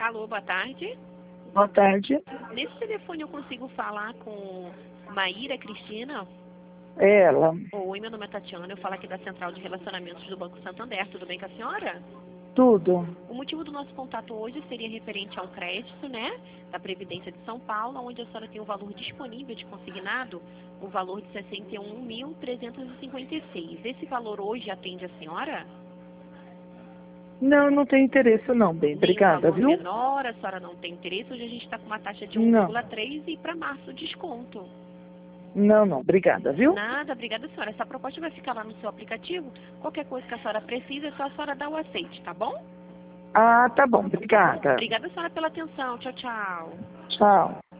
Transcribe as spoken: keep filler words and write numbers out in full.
Alô, boa tarde. Boa tarde. Nesse telefone eu consigo falar com Maíra Cristina? É ela. Oi, meu nome é Tatiana, eu falo aqui da Central de Relacionamentos do Banco Santander. Tudo bem com a senhora? Tudo. O motivo do nosso contato hoje seria referente ao crédito, né, da Previdência de São Paulo, onde a senhora tem o valor disponível de consignado, o valor de sessenta e um mil trezentos e cinquenta e seis. Esse valor hoje atende a senhora? Não, não tem interesse não, bem. Nenhum Obrigada, valor viu? menor, a senhora não tem interesse. Hoje a gente está com uma taxa de Não. um vírgula três e para março desconto. Não, não. Obrigada, viu? Nada, obrigada, senhora. Essa proposta vai ficar lá no seu aplicativo. Qualquer coisa que a senhora precisa, é só a senhora dar o aceite, tá bom? Ah, tá bom. Obrigada. Obrigada, senhora, pela atenção. Tchau, tchau. Tchau.